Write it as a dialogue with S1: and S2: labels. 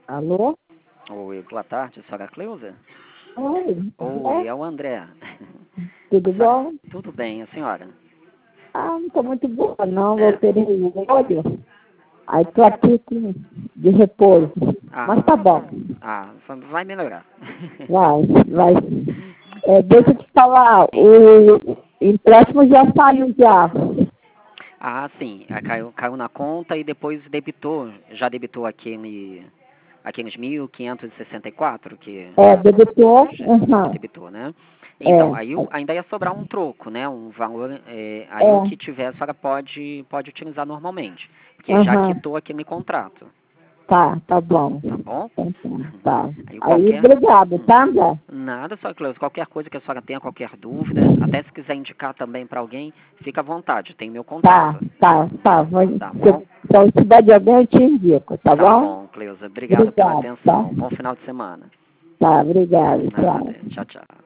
S1: Alô?
S2: Oi, boa tarde, senhora Cleusa?
S1: Oi,
S2: Oi, é o André.
S1: tudo bom?
S2: Tudo bem, a senhora?
S1: Não tô muito boa não, eu
S2: É.
S1: operei o olho, aí tô aqui de repouso, mas tá bom,
S2: Vai melhorar.
S1: vai. Deixa eu te falar, o empréstimo já saiu já.
S2: Sim, caiu na conta e depois já debitou aqueles 1.564 que
S1: Debitou,
S2: debitou, né? Então,
S1: é,
S2: aí ainda ia sobrar um troco, né? Um valor, aí o que tiver a senhora pode utilizar normalmente, porque já quitou aquele contrato,
S1: tá bom,
S2: tá bom?
S1: tá.
S2: Aí
S1: Aí,
S2: qualquer.
S1: obrigado, tá, André?
S2: Nada, só Cleusa, qualquer coisa que a senhora tenha, qualquer dúvida, até se quiser indicar também para alguém, fica à vontade, tem meu contato.
S1: Tá,
S2: Tá bom?
S1: se eu precisar de alguém eu te indico, tá
S2: Tá
S1: bom?
S2: bom, Cleusa. Obrigado pela
S1: Obrigado, tá?
S2: atenção. Bom final de semana.
S1: Tá, obrigado,
S2: Nada.
S1: tchau.
S2: Tchau, tchau.